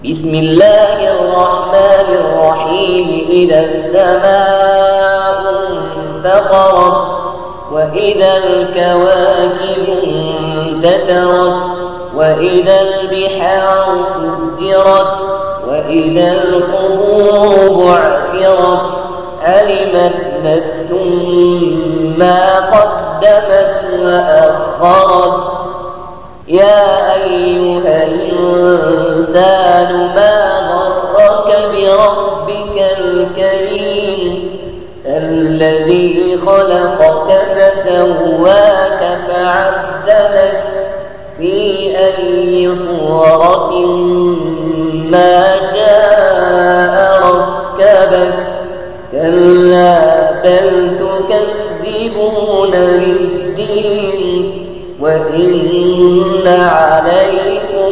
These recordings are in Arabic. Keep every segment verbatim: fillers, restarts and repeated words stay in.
بسم الله الرحمن الرحيم. إذا السماء انفطرت وإذا الكواكب انتثرت وإذا البحار سجرت وإذا القبور بعثرت علمت نفس ما قدمت وأخرت. يا أيها الإنسان ما غرك بربك الكريم الذي خلقك فسواك فعدلك في أي صورة ما شاء ركبك. كلا بل تكذبون بالدين وإن عليكم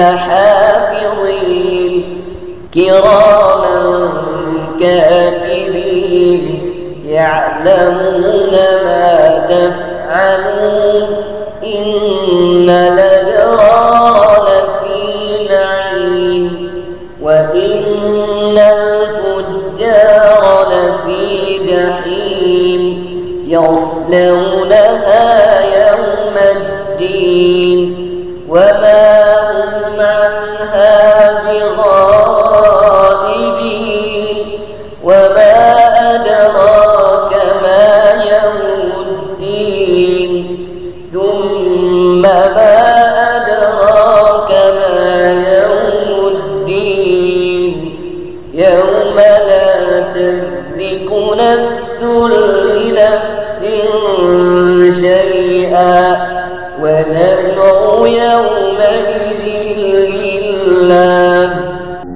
لحافظين كراما كاتبين يعلمون ما تفعلون. إن الأبرار لفي نعيم وإن الفجار لفي جحيم يصلونها